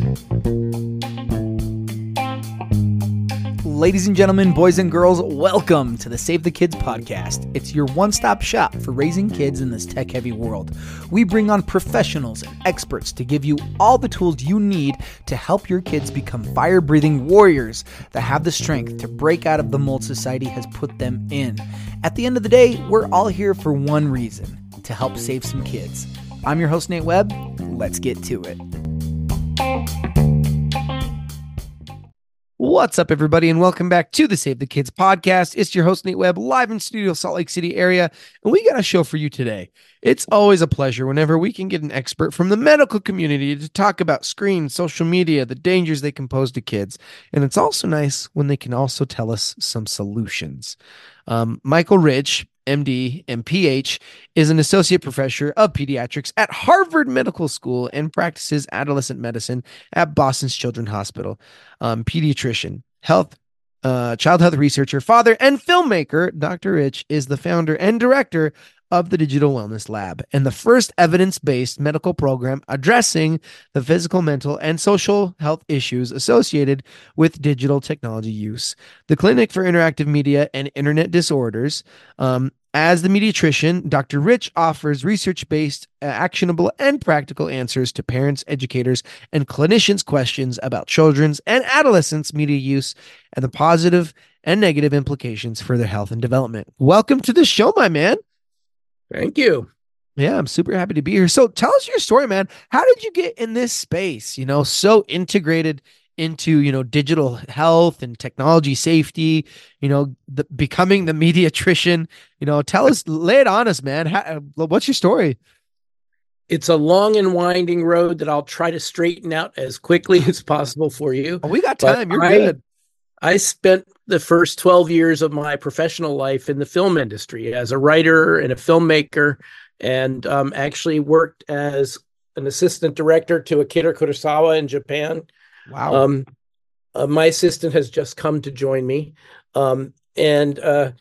Ladies and gentlemen, boys and girls, welcome to the Save the Kids podcast. It's your one-stop shop for raising kids in this tech-heavy world. We bring on professionals and experts to give you all the tools you need to help your kids become fire-breathing warriors that have the strength to break out of the mold society has put them in. At the end of the day, we're all here for one reason: to help save some kids. I'm your host, Nate Webb. Let's get to it. What's up, everybody, and welcome back to the Save the Kids podcast. It's your host, Nate Webb, live in studio, Salt Lake City area, and we got a show for you today. It's always a pleasure whenever we can get an expert from the medical community to talk about screens, social media, the dangers they can pose to kids, and it's also nice when they can also tell us some solutions. Michael Rich, MD and PH, is an associate professor of pediatrics at Harvard Medical School and practices adolescent medicine at Boston's Children's Hospital. Pediatrician, child health researcher, father, and filmmaker, Dr. Rich is the founder and director of the Digital Wellness Lab and the first evidence-based medical program addressing the physical, mental, and social health issues associated with digital technology use. The Clinic for Interactive Media and Internet Disorders. As the pediatrician, Dr. Rich offers research-based, actionable, and practical answers to parents, educators, and clinicians' questions about children's and adolescents' media use and the positive and negative implications for their health and development. Welcome to the show, my man. Thank you. Yeah, I'm super happy to be here. So tell us your story, man. How did you get in this space, so integrated into, digital health and technology safety, becoming the mediatrician? Tell us, lay it on us, man. What's your story? It's a long and winding road that I'll try to straighten out as quickly as possible for you. Oh, we got time. You're good. I spent the first 12 years of my professional life in the film industry as a writer and a filmmaker, and actually worked as an assistant director to Akira Kurosawa in Japan. Wow. My assistant has just come to join me. That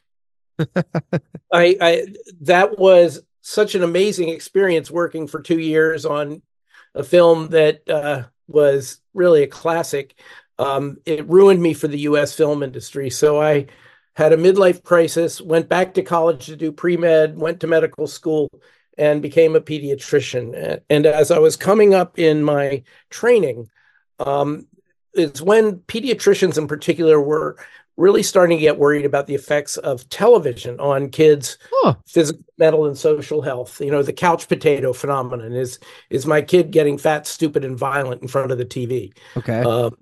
was such an amazing experience working for 2 years on a film that was really a classic. It ruined me for the U.S. film industry. So I had a midlife crisis, went back to college to do pre-med, went to medical school, and became a pediatrician. And as I was coming up in my training, it's when pediatricians in particular were really starting to get worried about the effects of television on kids' physical, mental, and social health. The couch potato phenomenon is my kid getting fat, stupid, and violent in front of the TV. Okay.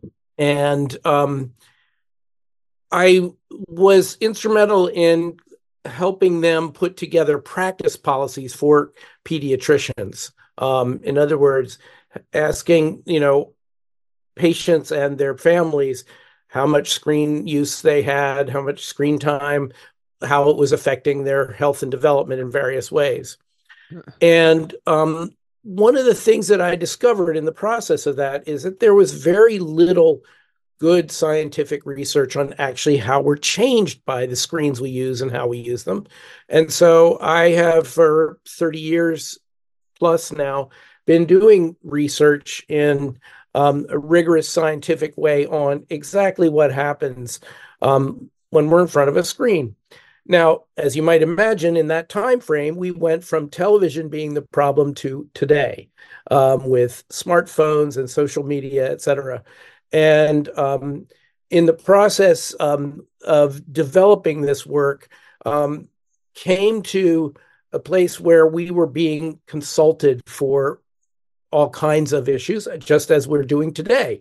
I was instrumental in helping them put together practice policies for pediatricians. In other words, asking, patients and their families how much screen use they had, how much screen time, how it was affecting their health and development in various ways. And one of the things that I discovered in the process of that is that there was very little good scientific research on actually how we're changed by the screens we use and how we use them. And so I have, for 30 years plus now, been doing research in a rigorous scientific way on exactly what happens when we're in front of a screen. Now, as you might imagine, in that time frame, we went from television being the problem to today, with smartphones and social media, et cetera. And in the process of developing this work, came to a place where we were being consulted for all kinds of issues, just as we're doing today.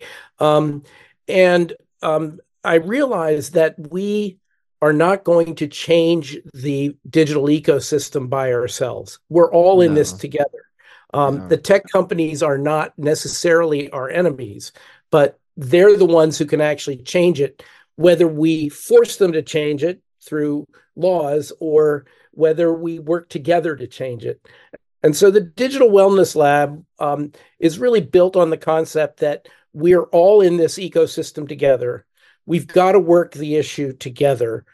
I realized that we are not going to change the digital ecosystem by ourselves. We're all in this together. The tech companies are not necessarily our enemies, but they're the ones who can actually change it, whether we force them to change it through laws or whether we work together to change it. And so the Digital Wellness Lab is really built on the concept that we're all in this ecosystem together. We've got to work the issue together.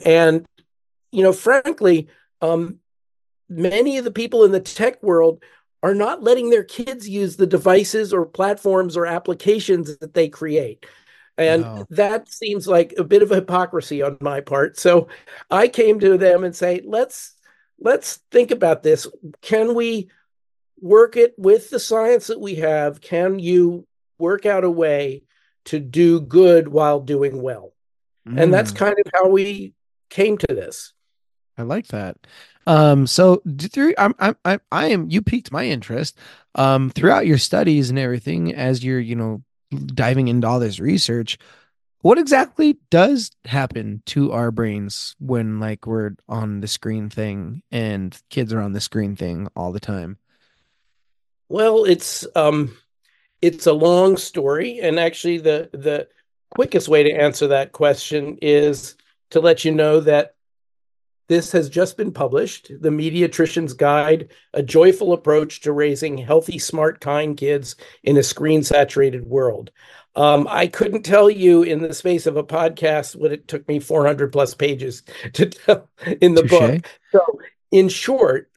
Frankly, many of the people in the tech world are not letting their kids use the devices or platforms or applications that they create. And Oh. that seems like a bit of hypocrisy on my part. So I came to them and say, let's think about this. Can we work it with the science that we have? Can you work out a way to do good while doing well? And that's Mm. kind of how we came to this. I like that. So through I am you piqued my interest. Throughout your studies and everything, as you're, diving into all this research, what exactly does happen to our brains when like we're on the screen thing and kids are on the screen thing all the time? Well, it's a long story, and actually the quickest way to answer that question is to let you know that this has just been published, The Mediatrician's Guide, A Joyful Approach to Raising Healthy, Smart, Kind Kids in a Screen-Saturated World. I couldn't tell you in the space of a podcast what it took me 400 plus pages to tell in the Touche. book. So, in short,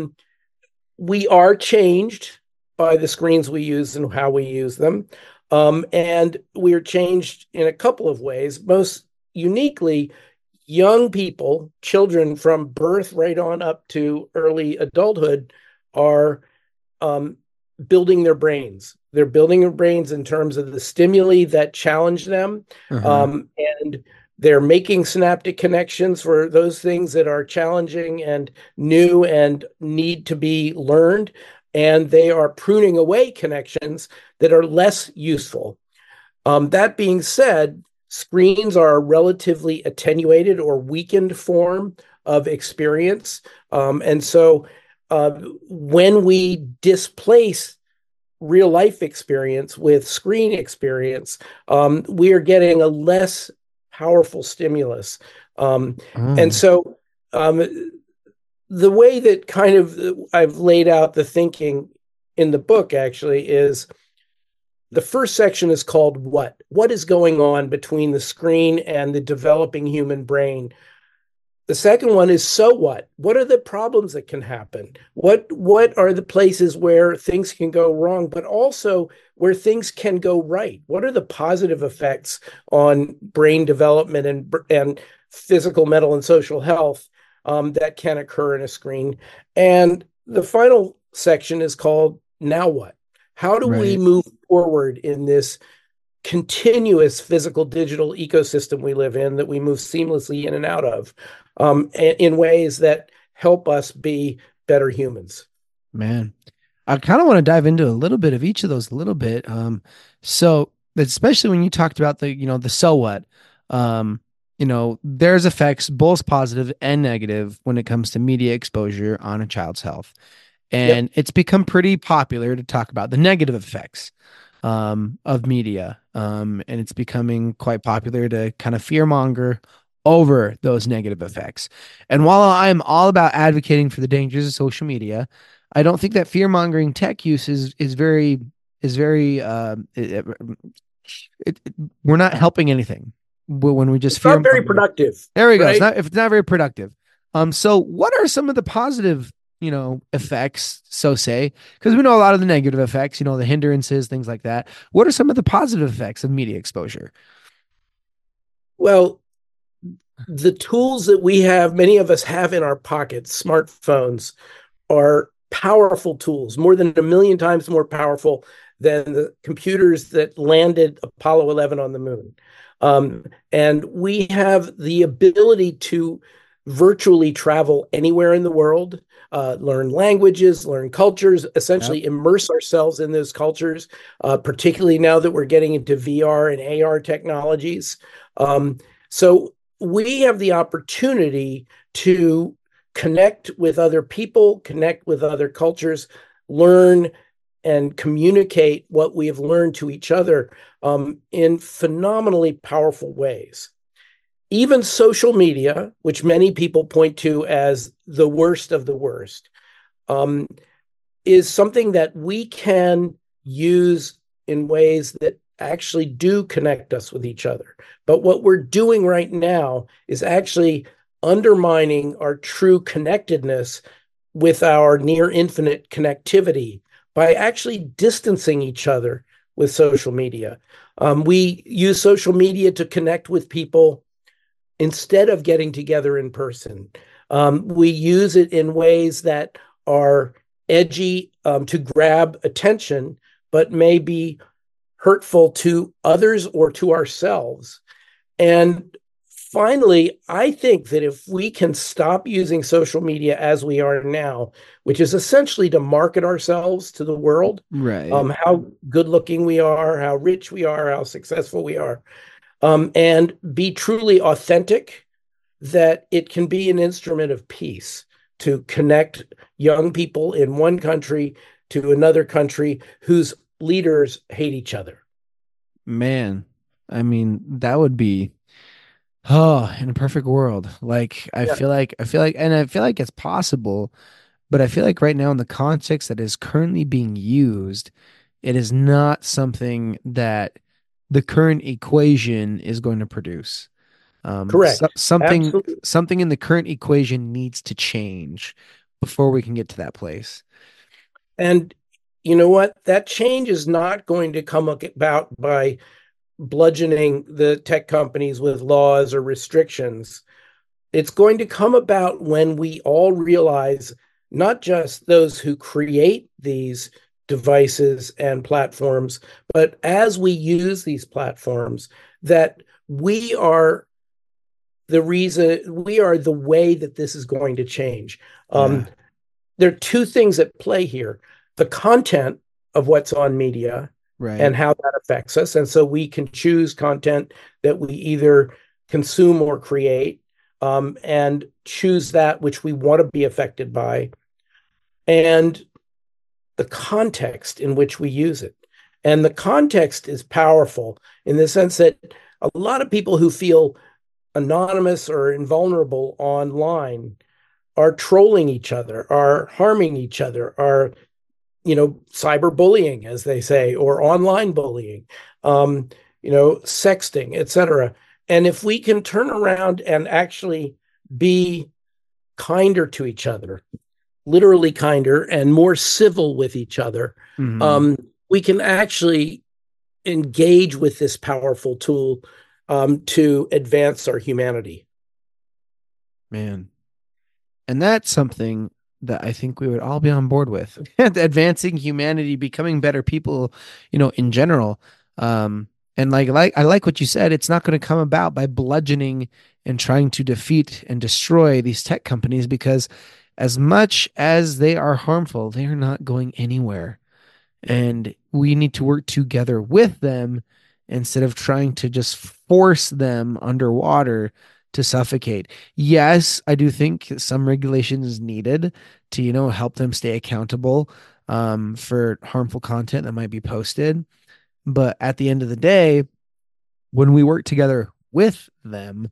we are changed by the screens we use and how we use them. And we're changed in a couple of ways. Most uniquely, young people, children from birth right on up to early adulthood, are um, building their brains. They're building their brains in terms of the stimuli that challenge them. Uh-huh. And they're making synaptic connections for those things that are challenging and new and need to be learned. And they are pruning away connections that are less useful. That being said, screens are a relatively attenuated or weakened form of experience. And so uh, when we displace real life experience with screen experience, we are getting a less powerful stimulus. And Oh, so um, the way that kind of I've laid out the thinking in the book actually is the first section is called What? What is going on between the screen and the developing human brain? The second one is so what? What are the problems that can happen? What are the places where things can go wrong, but also where things can go right? What are the positive effects on brain development and physical, mental, and social health that can occur in a screen? And the final section is called Now What? How do we right. move forward in this continuous physical digital ecosystem we live in that we move seamlessly in and out of in ways that help us be better humans? Man. I kind of want to dive into a little bit of each of those a little bit. So especially when you talked about the so what, there's effects both positive and negative when it comes to media exposure on a child's health. Yep. And it's become pretty popular to talk about the negative effects of media. And it's becoming quite popular to kind of fearmonger over those negative effects. And while I'm all about advocating for the dangers of social media, I don't think that fear mongering tech use is very we're not helping anything when we just It's fear not very monger. productive, There we go. It's right? not if it's not very productive. So what are some of the positive, effects, so say, because we know a lot of the negative effects, the hindrances, things like that. What are some of the positive effects of media exposure? Well, the tools that we have, many of us have in our pockets, smartphones, are powerful tools, more than a million times more powerful than the computers that landed Apollo 11 on the moon. And we have the ability to virtually travel anywhere in the world, learn languages, learn cultures, Yep. essentially immerse ourselves in those cultures, particularly now that we're getting into VR and AR technologies. So we have the opportunity to connect with other people, connect with other cultures, learn and communicate what we have learned to each other in phenomenally powerful ways. Even social media, which many people point to as the worst of the worst, um, is something that we can use in ways that actually do connect us with each other. But what we're doing right now is actually undermining our true connectedness with our near infinite connectivity by actually distancing each other with social media. We use social media to connect with people instead of getting together in person. We use it in ways that are edgy to grab attention, but may be hurtful to others or to ourselves. And finally, I think that if we can stop using social media as we are now, which is essentially to market ourselves to the world, Right. how good looking we are, how rich we are, how successful we are, and be truly authentic, that it can be an instrument of peace to connect young people in one country to another country whose leaders hate each other. Man, I mean, that would be, oh, in a perfect world. Like Yeah, and I feel like it's possible, but I feel like right now in the context that is currently being used, it is not something that the current equation is going to produce. correct. Something Absolutely. something in the current equation needs to change before we can get to that place. And you know what? That change is not going to come about by bludgeoning the tech companies with laws or restrictions. It's going to come about when we all realize, not just those who create these devices and platforms, but as we use these platforms, that we are the reason, we are the way that this is going to change. Yeah, There are two things at play here: the content of what's on media right. and how that affects us. And so we can choose content that we either consume or create, and choose that which we want to be affected by, and the context in which we use it. And the context is powerful in the sense that a lot of people who feel anonymous or invulnerable online are trolling each other, are harming each other, are cyberbullying, as they say, or online bullying, um, sexting, etc. And if we can turn around and actually be kinder to each other, literally kinder and more civil with each other, Hmm. um, we can actually engage with this powerful tool to advance our humanity. Man. And that's something that I think we would all be on board with. Advancing humanity, becoming better people, in general. Um, and like I like what you said, it's not going to come about by bludgeoning and trying to defeat and destroy these tech companies because as much as they are harmful, they are not going anywhere. And we need to work together with them instead of trying to just force them underwater to suffocate. Yes, I do think some regulation is needed to, help them stay accountable for harmful content that might be posted. But at the end of the day, when we work together with them,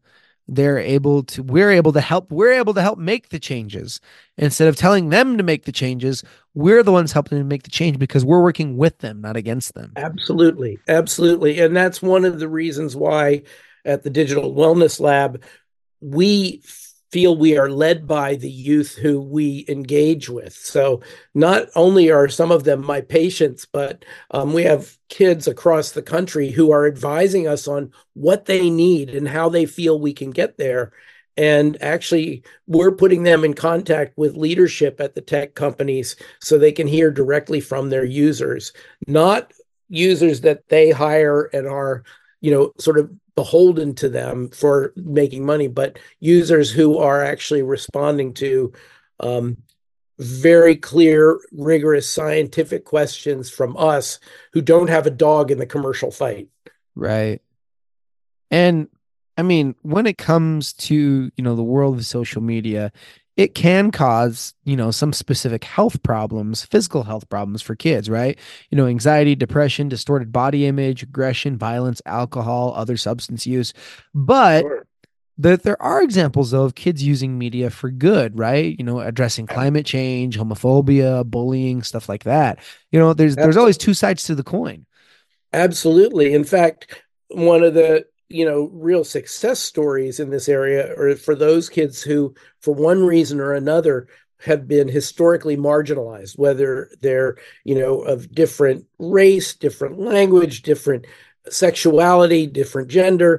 we're able to help make the changes. Instead of telling them to make the changes, we're the ones helping them make the change because we're working with them, not against them. Absolutely. Absolutely. And that's one of the reasons why at the Digital Wellness Lab, we feel we are led by the youth who we engage with. So not only are some of them my patients, but we have kids across the country who are advising us on what they need and how they feel we can get there. And actually, we're putting them in contact with leadership at the tech companies so they can hear directly from their users, not users that they hire and are, sort of beholden to them for making money, but users who are actually responding to um, very clear, rigorous scientific questions from us who don't have a dog in the commercial fight. Right. And I mean, when it comes to, the world of social media, it can cause, some specific health problems, physical health problems for kids, right? Anxiety, depression, distorted body image, aggression, violence, alcohol, other substance use. But Sure. there are examples though of kids using media for good, right? Addressing climate change, homophobia, bullying, stuff like that. There's always two sides to the coin. Absolutely. In fact, one of the real success stories in this area are for those kids who, for one reason or another, have been historically marginalized, whether they're, of different race, different language, different sexuality, different gender.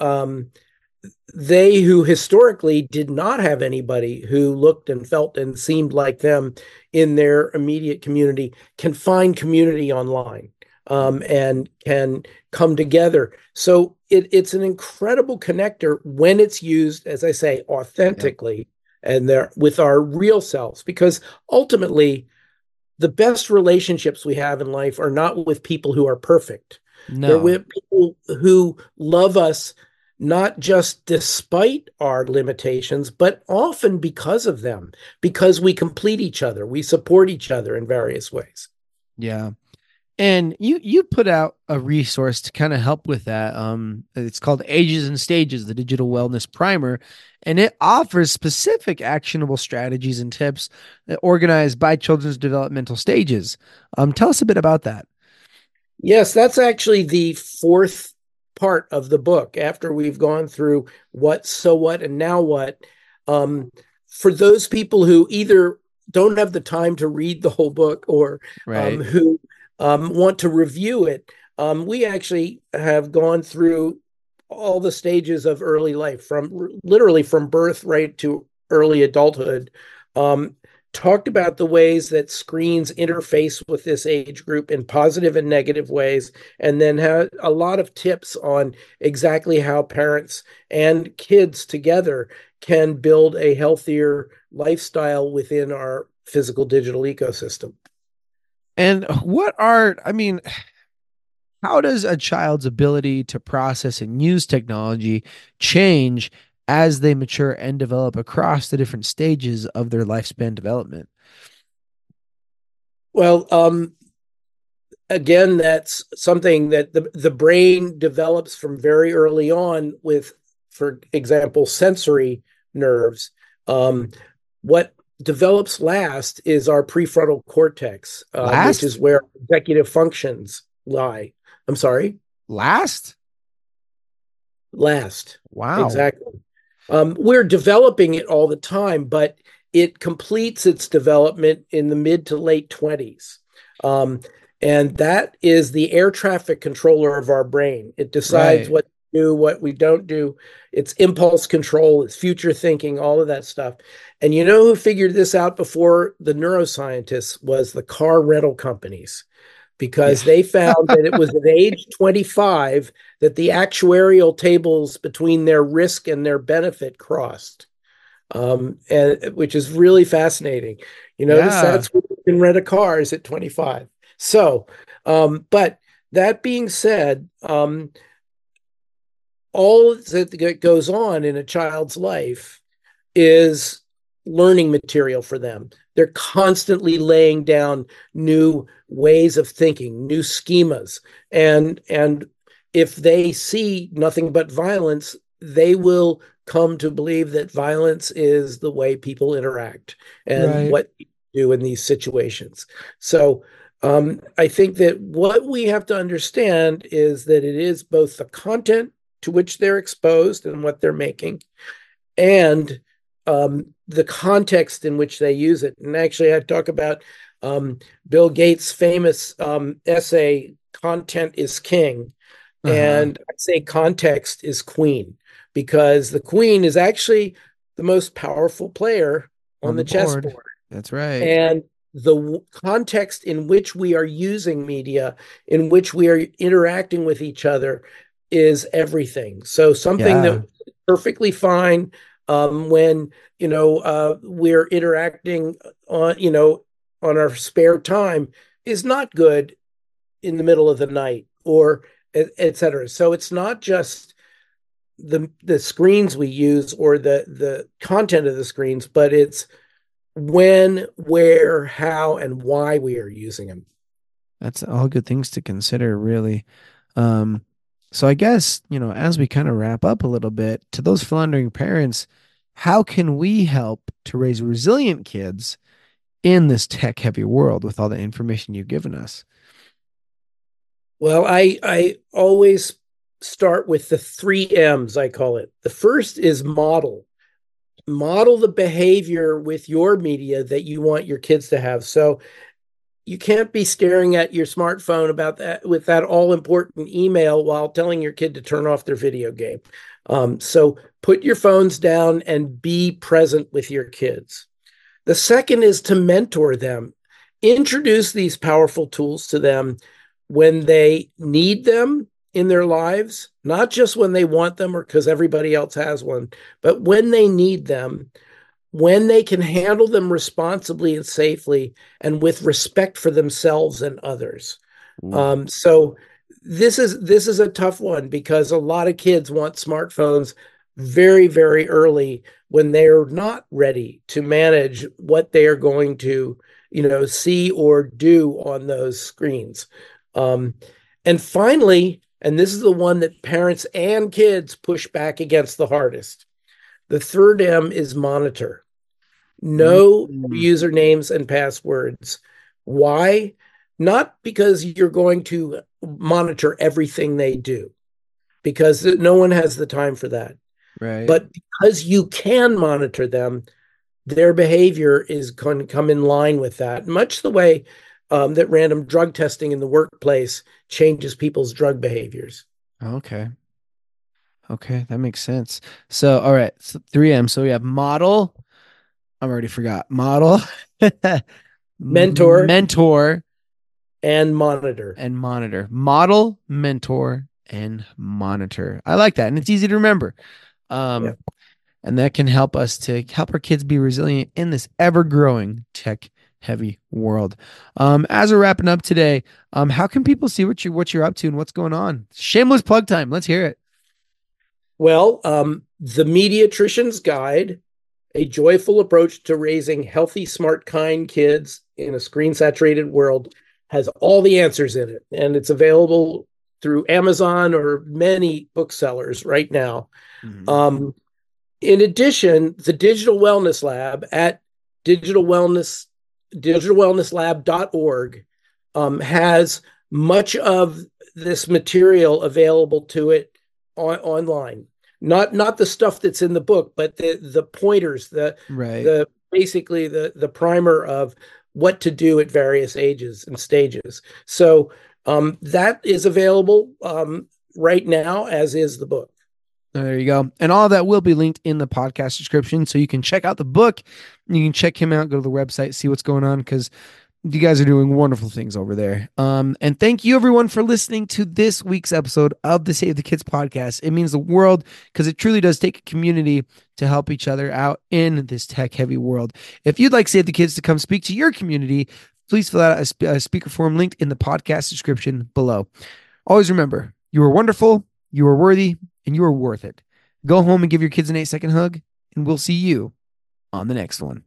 They who historically did not have anybody who looked and felt and seemed like them in their immediate community can find community online, and can come together. So it's an incredible connector when it's used, as I say, authentically, and there with our real selves, because ultimately the best relationships we have in life are not with people who are perfect. They're No. with people who love us not just despite our limitations, but often because of them, because we complete each other, we support each other in various ways. Yeah. And you put out a resource to kind of help with that. It's called Ages and Stages, the Digital Wellness Primer, and it offers specific actionable strategies and tips that organized by children's developmental stages. Tell us a bit about that. Yes, that's actually the fourth part of the book after we've gone through what, so what, and now what. Um, for those people who either don't have the time to read the whole book, or Right. who want to review it, we actually have gone through all the stages of early life, from literally from birth right to early adulthood. Um, Talked about the ways that screens interface with this age group in positive and negative ways, and then had a lot of tips on exactly how parents and kids together can build a healthier lifestyle within our physical digital ecosystem. And I mean, how does a child's ability to process and use technology change as they mature and develop across the different stages of their lifespan development? Well, again, that's something that the brain develops from very early on with, for example, sensory nerves. What develops last is our prefrontal cortex, which Last? is where executive functions lie. I'm sorry, Last? last. Wow. Exactly. We're developing it all the time, but it completes its development in the mid to late 20s. Um, and that is the air traffic controller of our brain. It decides Right. what to do, what we don't do. It's impulse control, it's future thinking, all of that stuff. And you know who figured this out before the neuroscientists? Was the car rental companies, Yeah. because they found that it was at age 25 that the actuarial tables between their risk and their benefit crossed, and which is really fascinating. You notice Yeah. that's when you can rent a car is at 25. So, but that being said, all that goes on in a child's life is learning material for them. They're constantly laying down new ways of thinking, new schemas, and if they see nothing but violence, they will come to believe that violence is the way people interact and Right. what you do in these situations. So I think that what we have to understand is that it is both the content to which they're exposed and what they're making, and the context in which they use it. And actually, I talk about Bill Gates' famous essay, Content is King. Uh-huh. And I say context is queen, because the queen is actually the most powerful player On on the the board. chessboard. That's right. And the context in which we are using media, in which we are interacting with each other, is everything. So something Yeah. that perfectly fine when we're interacting on on our spare time is not good in the middle of the night, or et cetera. So it's not just the screens we use or the content of the screens, but it's when, where, how, and why we are using them. That's all good things to consider, really. Um, so I guess, as we kind of wrap up a little bit, to those floundering parents, how can we help to raise resilient kids in this tech heavy world with all the information you've given us? Well, I always start with the three M's, I call it. The first is model. model the behavior with your media that you want your kids to have. So you can't be staring at your smartphone about that with that all important email while telling your kid to turn off their video game. So put your phones down and be present with your kids. The second is to mentor them. Introduce these powerful tools to them when they need them in their lives, not just when they want them or because everybody else has one, but when they need them, when they can handle them responsibly and safely and with respect for themselves and others. So this is a tough one because a lot of kids want smartphones very, very early when they're not ready to manage what they are going to, see or do on those screens. And finally, and this is the one that parents and kids push back against the hardest. The third M is monitor. No usernames and passwords. Why? Not because you're going to monitor everything they do, because no one has the time for that. Right. But because you can monitor them, their behavior is going to come in line with that, much the way that random drug testing in the workplace changes people's drug behaviors. Okay. Okay, that makes sense. So, all right, so 3M. So we have model. I already forgot. Model, Mentor mentor, and monitor. and monitor. Model, mentor, and monitor. I like that, and it's easy to remember. Yeah. And that can help us to help our kids be resilient in this ever-growing tech-heavy world. As we're wrapping up today, how can people see what you're up to and what's going on? Shameless plug time. Let's hear it. Well, the Mediatrician's Guide, a joyful approach to raising healthy, smart, kind kids in a screen-saturated world, has all the answers in it, and it's available through Amazon or many booksellers right now. Mm-hmm. In addition, the Digital Wellness Lab at digitalwellnesslab.org has much of this material available to it online. Not the stuff that's in the book, but the pointers, Right. the basically the primer of what to do at various ages and stages. So that is available right now, as is the book. There you go. And all of that will be linked in the podcast description. So you can check out the book. You can check him out, go to the website, see what's going on, because you guys are doing wonderful things over there. And thank you everyone for listening to this week's episode of the Save the Kids podcast. It means the world because it truly does take a community to help each other out in this tech heavy world. If you'd like Save the Kids to come speak to your community, please fill out a speaker form linked in the podcast description below. Always remember, you are wonderful, you are worthy, and you are worth it. Go home and give your kids an 8-second hug, and we'll see you on the next one.